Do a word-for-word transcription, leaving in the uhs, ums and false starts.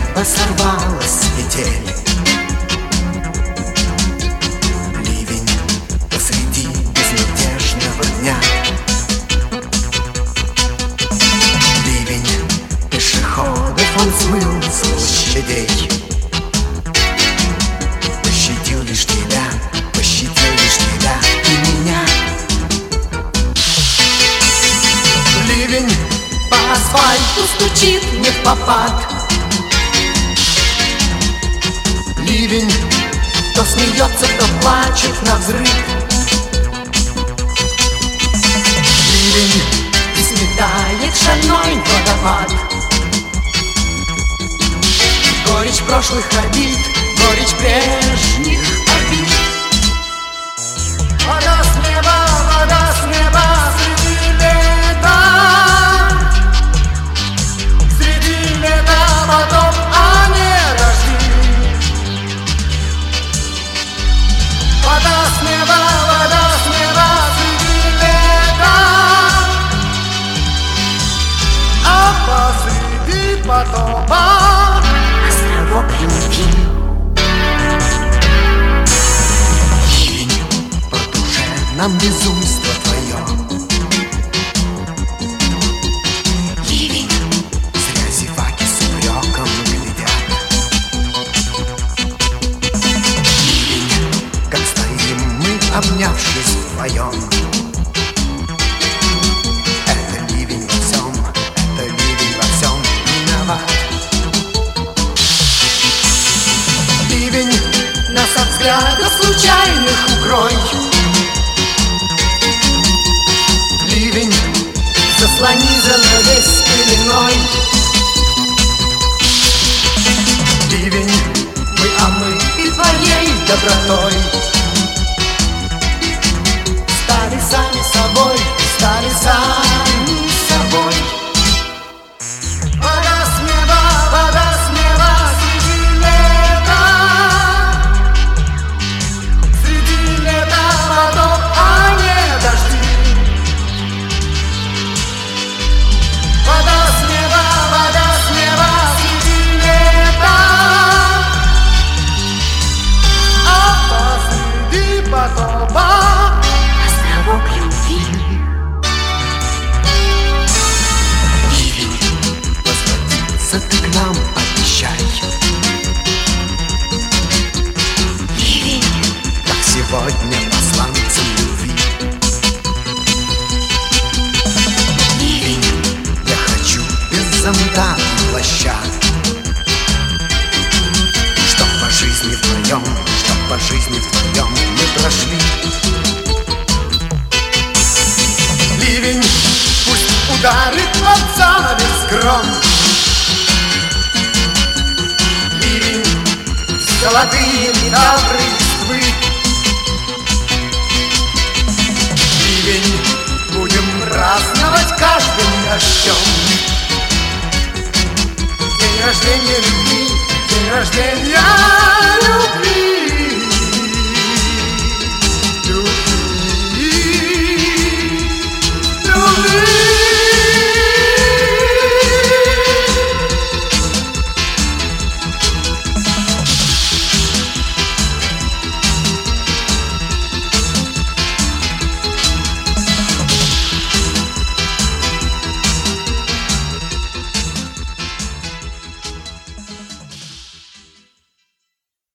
небо сорвалась метель. Ливень посреди безмятежного дня. Ливень пешеходов, он смыл с площадей. Пощадил лишь тебя, пощадил лишь тебя и меня. Ливень по асфальту стучит не впопад. Ливень то смеется, то плачет навзрыд. Ливень и сметает шальной водопад. Горечь прошлых обид, горечь прежних обид. Вода с неба, вода с неба среди лета. Среди лета потом, а не дожди. Вода с неба, вода с неба среди лета. А посреди потопа островок любви. Ливень, по душе нам безумство твое. Ливень, зря зеваки с упреком глядят. Ливень, как стоим мы, обнявшись вдвоем. Это ливень во всем, это ливень во всем виноват. Ливень нас от взглядов случайных укрой. Ливень заслони занавес пеленой. Ливень, мы омыты твоей добротой. Стали сами собой, стали сами собой. Вода с неба, вода с неба среди лета. Среди лета потоп, а не дожди. Вода с неба, вода с неба среди лета. А посреди потопа островок любви. Ливень, возвратиться ты к нам обещай. Ливень, как сегодня посланцем любви. Ливень, я хочу без зонта и плаща. Чтоб по жизни вдвоем, чтоб по жизни вдвоем мы прошли. Ливень, пусть ударит под занавес гром. Ливень, золотые метафоры листвы. Ливень, будем праздновать каждым дождем. День рождения любви, день рождения